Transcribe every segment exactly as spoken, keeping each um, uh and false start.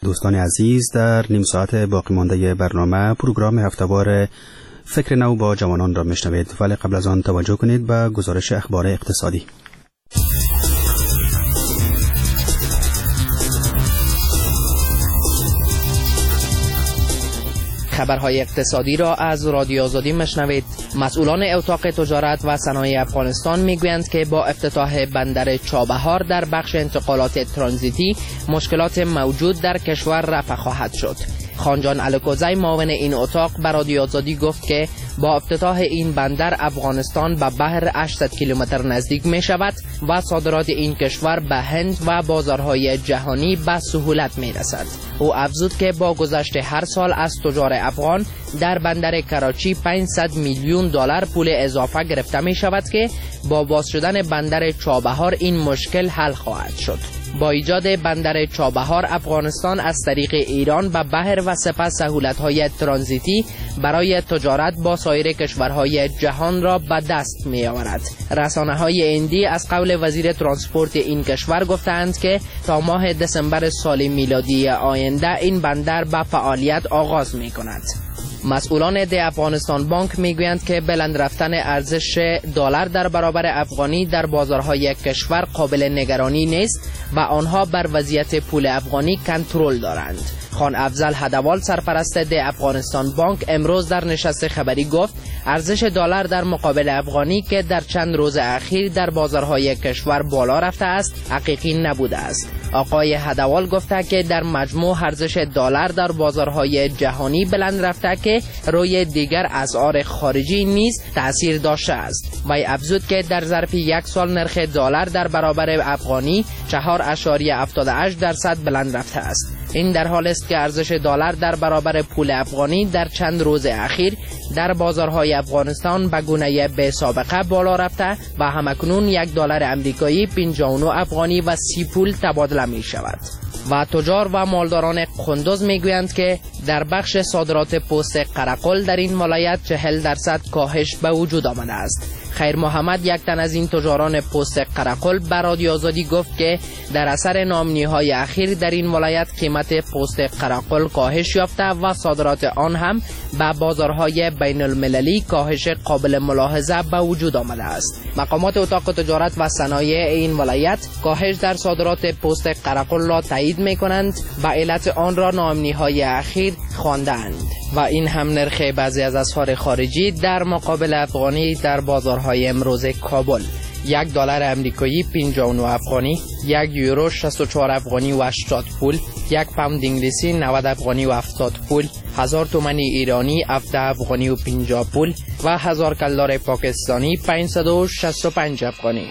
دوستان عزیز، در نیم ساعت باقی مانده برنامه پروگرام هفته‌وار فکر نو با جوانان را میشنوید، ولی قبل از آن توجه کنید به گزارش اخبار اقتصادی. خبرهای اقتصادی را از رادیو آزادی میشنوید. مسئولان اتاق تجارت و صنایع افغانستان میگویند که با افتتاح بندر چابهار در بخش انتقالات ترانزیتی مشکلات موجود در کشور رفع خواهد شد. خانجان الکوزی معاون این اتاق به رادیو آزادی گفت که با افتتاح این بندر افغانستان به بحر هشتصد کیلومتر نزدیک می شود و صادرات این کشور به هند و بازارهای جهانی به سهولت می رسد. او افزود که با گذشت هر سال از تجار افغان در بندر کراچی پانصد میلیون دلار پول اضافه گرفته می شود که با باز شدن بندر چابهار این مشکل حل خواهد شد. با ایجاد بندر چابهار افغانستان از طریق ایران به بحر و سپس سهولت‌های ترانزیتی برای تجارت با سایر کشورهای جهان را به دست می‌آورد. رسانه‌های هندی از قول وزیر ترانسپورت این کشور گفتند که تا ماه دسامبر سال میلادی آینده این بندر به فعالیت آغاز می‌کند. مسئولان ده افغانستان بانک میگویند که بلند رفتن ارزش دلار در برابر افغانی در بازارهای کشور قابل نگرانی نیست و آنها بر وضعیت پول افغانی کنترل دارند. خان افضل هدوال سرپرست ده افغانستان بانک امروز در نشست خبری گفت ارزش دلار در مقابل افغانی که در چند روز اخیر در بازارهای کشور بالا رفته است حقیقی نبوده است. آقای هدوال گفته که در مجموع ارزش دلار در بازارهای جهانی بلند رفته که روی دیگر اسعار خارجی نیز تأثیر داشته است. وی افزود که در ظرف یک سال نرخ دلار در برابر افغانی چهار ممیز هفتاد و هشت درصد بلند رفته است. این در حال است که ارزش دلار در برابر پول افغانی در چند روز اخیر در بازارهای افغانستان به گونه بی سابقه بالا رفته و همکنون یک دلار امریکایی پنجاه و نه افغانی و سی پول تبادله می شود. و تجار و مالداران قندوز میگویند که در بخش صادرات پوست قرقل در این ولایت چهل درصد کاهش به وجود آمده است. خیر محمد یک تن از این تجاران پوست قرقل به رادیو آزادی گفت که در اثر نامنی‌های اخیر در این ولایت قیمت پوست قرقل کاهش یافته و صادرات آن هم به بازارهای بین المللی کاهش قابل ملاحظه به وجود آمده است. مقامات اتاق تجارت و صنایع این ولایت کاهش در صادرات پوست قرقل را تایید می‌کنند و علت آن را نامنی‌های اخیر خواندند و این هم نرخ بعضی از اسعار خارجی در مقابل افغانی در بازارهای امروز کابل: یک دلار امریکایی پنجاه و نه افغانی، یک یورو شصت و چهار افغانی و هشتاد پول، یک پوند انگلیسی نود افغانی و هفتاد پول، هزار تومان ایرانی هفده افغانی و پنجاه پول و هزار کلدار پاکستانی پانصد و شصت و پنج افغانی.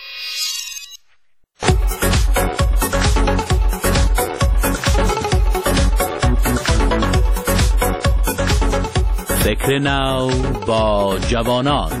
فکر نو با جوانان.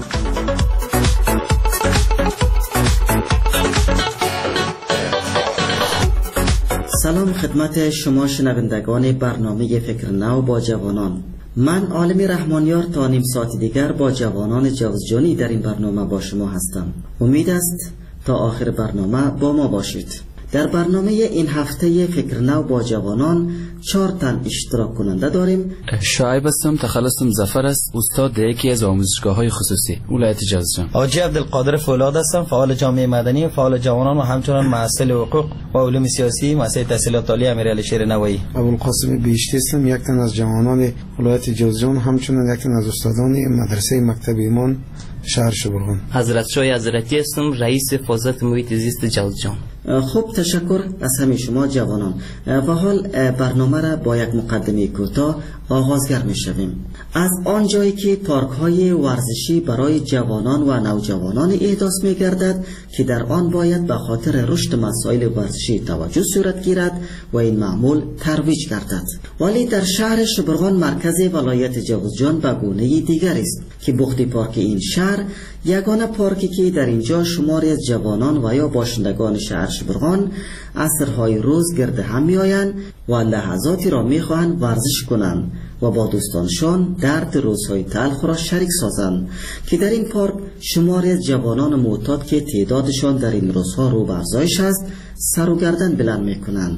سلام خدمت شما شنوندگان برنامه فکر نو با جوانان. من عالمی رحمانیار تا نیم ساعت دیگر با جوانان جوزجانی در این برنامه با شما هستم. امید است تا آخر برنامه با ما باشید. در برنامه این هفته فکر نو با جوانان چهار تن اشتراک کننده داریم. شعیب هستم، تخلصم ظفر است، استاد در یکی از آموزشگاه‌های خصوصی ولایت جوزجان. حاجی عبدالقادر فولاد هستم، فعال جامعه مدنی، فعال جوانان و همچنین مسئول حقوق و علوم سیاسی، مسئول تحصیلات عالی امیرعلی شیر نوایی. ابوالقاسم بیشتی هستم، یک تن از جوانان ولایت جوزجان، همچنین یک تن از استادان مدرسه مکتب ایمان شهر شبرغان. حضرت شاه حضرتی هستم، رئیس حفاظت محیط زیست جوزجان. خب تشکر از همه شما جوانان. و حال برنامه را با یک مقدمه کوتاه آغازگر می شویم. از آن جایی که پارک های ورزشی برای جوانان و نوجوانان احداث می گردد که در آن باید به خاطر رشد مسائل ورزشی توجه صورت گیرد و این معمول ترویج گردد، ولی در شهر شبرغان مرکز ولایت جوزجان به گونه دیگر است که بخت پارک این شهر یگانه پارکی که در اینجا شماری از جوانان و یا باشندگان شهر شبرغان عصرهای روز گرد هم می آیند و لحظاتی را می خواهند ورزش کنند و با دوستانشان درد روزهای تلخ را شریک سازند که در این پارک شماری از جوانان معتاد که تعدادشان در این روزها رو به افزایش است سر و گردن بلند می کنند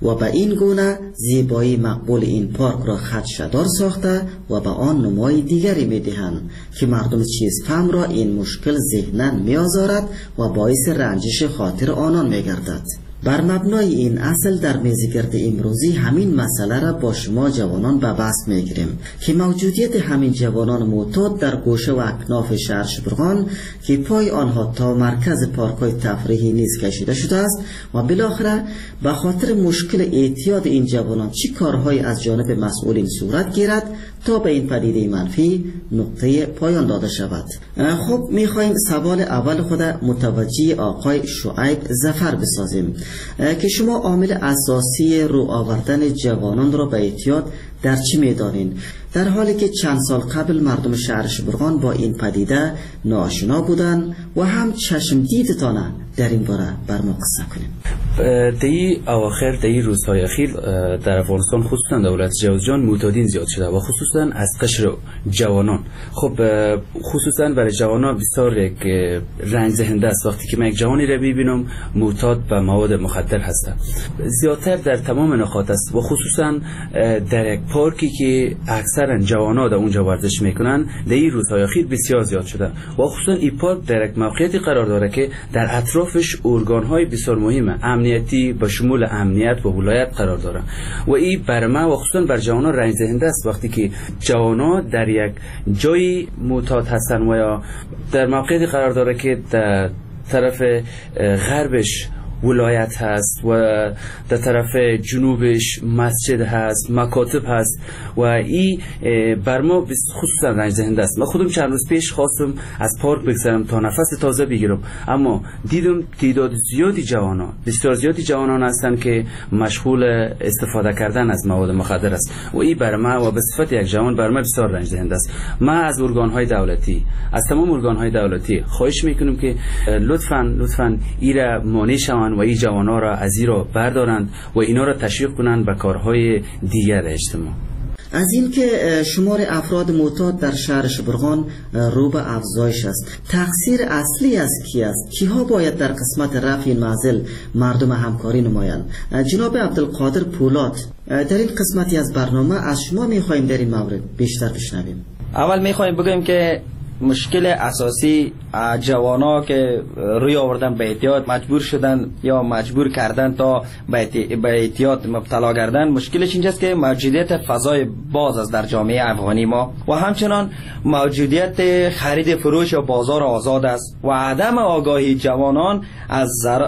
و به این گونه زیبایی مقبول این پارک را خدشه‌دار ساخته و به آن نمای دیگری می‌دهند که مردم چیزفهم را این مشکل ذهناً می‌آزارد و باعث رنجش خاطر آنان می‌گردد. بر مبنای این اصل در میزگرد امروزی همین مسئله را با شما جوانان به بحث میگیریم که موجودیت همین جوانان معتاد در گوشه و اکناف شهر شبرغان که پای آنها تا مرکز پارک‌های تفریحی نیز کشیده شده است و بالاخره به خاطر مشکل اعتیاد این جوانان چه کارهایی از جانب مسئولین صورت گیرد تا به این پدیده منفی نقطه پایان داده شود. خب میخوایم سوال اول خود متوجه آقای شعیب ظفر بسازیم که شما عامل اساسی رو آوردن جوانان را به اعتیاد در چی میدانین، در حالی که چند سال قبل مردم شهر شبرغان با این پدیده ناآشنا بودن و هم چشم دیدتانه در این باره بر ما قصه کنیم. دی اواخر دی روزهای اخیر در افغانستان خصوصا دولت جوزجان معتادین زیاد شده و خصوصا از قشر جوانان. خب خصوصا برای جوانان بسیار یک رنج دهنده است وقتی که من یک جوانی را ببینم معتاد به مواد مخدر هست. زیادتر در تمام نقاط است و خصوصا در یک پارکی که اکثرا جوانا در اونجا ورزش میکنن در این روزهای اخیر بسیار زیاد شده و خصوصا این پارک در یک موقعیتی قرار داره که در اطرافش ارگان‌های بسیار مهمه امنیتی به شمول امنیت و ولایت قرار داره و این بر ما و خصوصا بر جوانا رنج دهنده است وقتی که جوانا در یک جای معتاد هستن و یا در موقعیتی قرار داره که در طرف غربش ولایت هست و در طرف جنوبش مسجد هست، مکاتب هست و این بر ما خصوصا رنج دهنده است. من خودم چند روز پیش خواستم از پارک بگذرم تا نفس تازه بگیرم اما دیدم تعداد زیادی جوانان بسیار زیادی جوانان هستند که مشغول استفاده کردن از مواد مخدر است و این بر ما و به صفت یک جوان بر ما بسیار رنج دهنده است. ما از ارگان‌های دولتی از تمام ارگان‌های دولتی خواهش میکنم که لطفاً لطفاً ایرا مانع شوند و این جوانا را از این را بردارند و اینا را تشویق کنند به کارهای دیگر اجتماع. از این که شمار افراد معتاد در شهر شبرغان رو به افزایش است، تقصیر اصلی از کی است؟ کیها باید در قسمت رفع این معضل مردم همکاری نمایند؟ جناب عبدالقادر پولاد، در این قسمتی از برنامه از شما میخوایم در این مورد بیشتر بشنویم. اول میخوایم بگیم که مشکل اساسی جوانا که روی آوردن به اعتیاد مجبور شدن یا مجبور کردن تا به اعتیاد مبتلا گردن، مشکلش اینجاست که موجودیت فضای باز است در جامعه افغانی ما و همچنان موجودیت خرید فروش و بازار آزاد است و عدم آگاهی جوانان از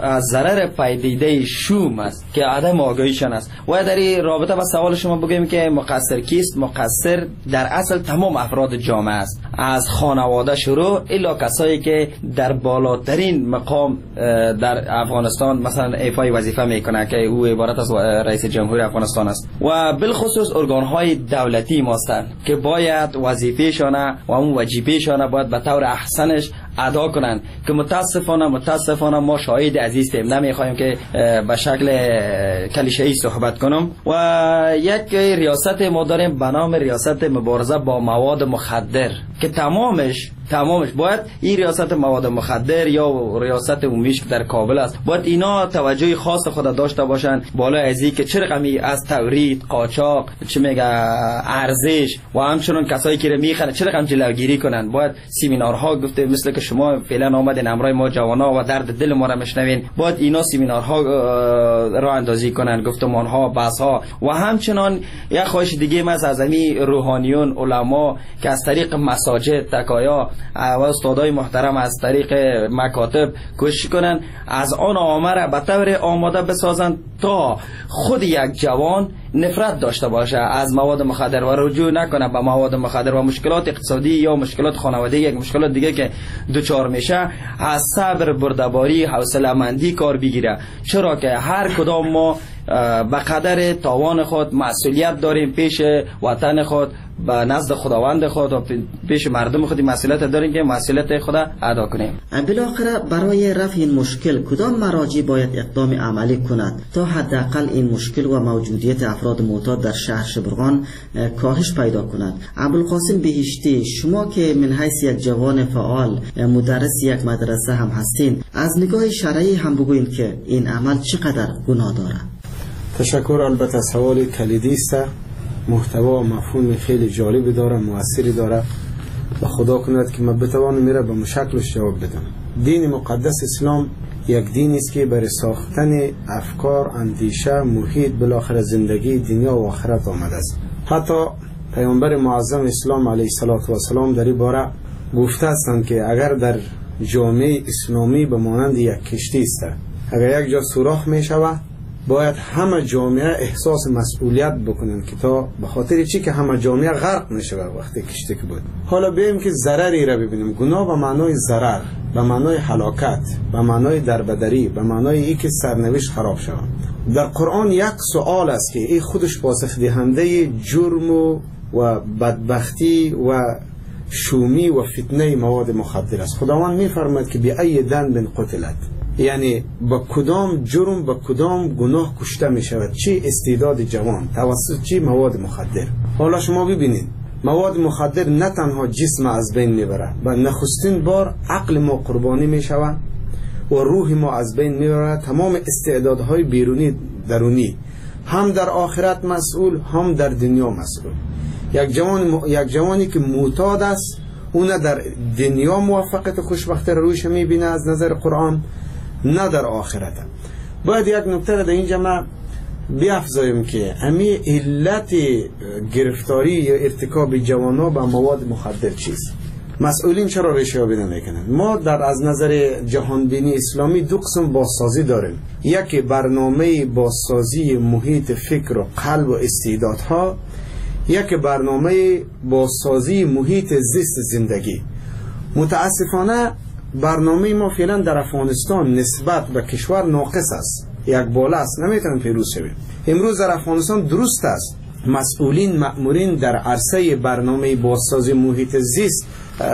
ضرر پدیده شوم است که عدم آگاهیشان است. و در این رابطه با سوال شما بگیم که مقصر کیست؟ مقصر در اصل تمام افراد جامعه است، از خانواده شروع الی کسایی که در بالاترین مقام در افغانستان مثلا ایفای وظیفه میکنه که او عبارت از رئیس جمهور افغانستان است و بالخصوص ارگان‌های دولتی ماستند که باید وظیفه‌شان و اون واجبه‌شان باید به طور احسنش ادا کنند که متاسفانه متاسفانه ما شاهد عزیزیم نمیخوایم که به شکل کلیشه‌ای صحبت کنم و یک ریاست ما داریم به نام ریاست مبارزه با مواد مخدر که تمامش تمامش باید این ریاست مواد مخدر یا ریاست عمومیش که در کابل است باید اینا توجه خاص خود داشته باشن بالا از این که چه رقمی از تورید، قاچاق، چه میگه ارزش و همچنان کسایی که میخرن چه رقم جلوگیری کنن. باید سمینارها گفته مثل که شما فعلا آمدین امرای ما جوانا و درد دل ما را مشنوین، باید اینا سمینارها راه اندازی کنن، گفتمانها، بحثها و همچنان یک خواهش دیگه ما از امی روحانیون علما که از طریق مساجد تکایا و استادای محترم از طریق مکاتب کوشش کنن از آن آمره به طور آماده بسازن تا خود یک جوان نفرت داشته باشه از مواد مخدر و رجوع نکنه به مواد مخدر و مشکلات اقتصادی یا مشکلات خانوادگی یک مشکلات دیگه که دوچار میشه از صبر، بردباری، حوصله‌مندی کار بگیره، چرا که هر کدام ما به قدر توان خود مسئولیت داریم پیش وطن خود، به نزد خداوند خود و پیش مردم خود مسئولیت داریم که مسئولیت خود ادا کنیم. بالاخره برای رفع این مشکل کدام مراجع باید اقدام عملی کند تا حداقل این مشکل و موجودیت افراد معتاد در شهر شبرغان کاهش پیدا کند؟ ابوالقاسم بهشتی، شما که من حیث یک جوان فعال مدرس یک مدرسه هم هستین، از نگاه شرعی هم بگوین که این عمل چقدر گناه داره؟ تشکر. البته سوال کلیدی است، محتوا و مفهوم خیلی جالبی داره، موثری داره و خدا کند که من بتوانم میره به مشکلش جواب بدم. دین مقدس اسلام یک دینی است که برای ساختن افکار، اندیشه، محیط، بالاخره زندگی دنیا و آخرت آمده است. حتی پیامبر معظم اسلام علیه السلام در این باره گفته هستند که اگر در جامعه اسلامی به مانند یک کشتی است، اگر یک جا سوراخ می شود باید همه جامعه احساس مسئولیت بکنند که تا به خاطر چی که همه جامعه غرق نشه وقتی کشتی که بود. حالا بیم که ضرری را ببینیم. گناه به معنای ضرر، به معنای هلاکت، به معنای دربدری، به معنای ای که سرنوشت خراب شود. در قرآن یک سوال است که این خودش پاسخ دهنده جرم و و بدبختی و شومی و فتنه مواد مخدر است. خداوند می‌فرماید که بی ای ذنب قتلت، یعنی با کدام جرم، با کدام گناه کشته می شود، چی استعداد جوان توسط چی مواد مخدر. حالا شما ببینید مواد مخدر نه تنها جسم از بین میبره، بل نخستین بار عقل ما قربانی می شود و روح ما از بین میبره، تمام استعدادهای بیرونی درونی، هم در آخرت مسئول هم در دنیا مسئول. یک جوان یک جوانی که معتاد است اون در دنیا موفقیت خوشبختی رویش میبینه از نظر قرآن، نه در آخرت. باید یک نکته در اینجا ما بیافزایم که امی علت گرفتاری یا ارتکاب جوانا به مواد مخدر چیست؟ مسئولین چرا ریشه‌یابی نمیکنند؟ ما در از نظر جهانبینی اسلامی دو قسم بازسازی داریم. یکی برنامه بازسازی محیط فکر و قلب و استعدادها، یک برنامه بازسازی محیط زیست زندگی. متاسفانه برنامه ما فعلا در افغانستان نسبت به کشور ناقص است، یک بالا است، نمیتونیم پیروز شویم. امروز در افغانستان درست است مسئولین مأمورین در عرصه برنامه بازسازی محیط زیست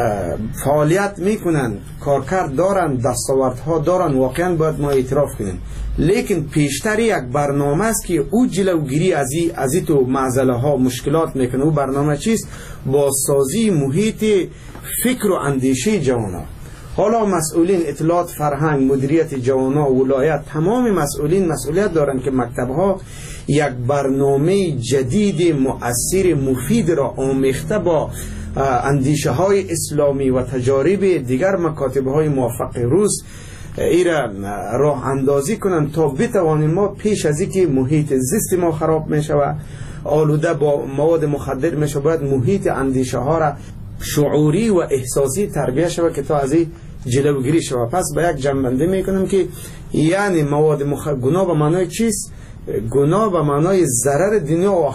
فعالیت میکنن، کارکرد دارن، دستاوردها دارن، واقعا باید ما اعتراف کنیم، لیکن پیشتر یک برنامه است که او جلوگیری از این از این تو معضله ها مشکلات میکنه. او برنامه چیست؟ بازسازی محیط فکر و اندیشه جوانان. حالا مسئولین اطلاعات، فرهنگ، مدیریت جوانا، ولایت، تمام مسئولین مسئولیت دارن که مکتبها یک برنامه جدید مؤثر مفید را آمیخته با اندیشه های اسلامی و تجارب دیگر مکاتب های موفق روز ایرا راه اندازی کنند تا بتوانیم ما پیش از اینکه محیط زیست ما خراب می شود، آلوده با مواد مخدر می شود، باید محیط اندیشه ها را شعوری و احساسی تربیه شود که تا از این جلوگیری شود. پس به یک جنبنده میکنم که یعنی مواد مخدر گناه به معنای چیست؟ گناه به معنای ضرر دنیا و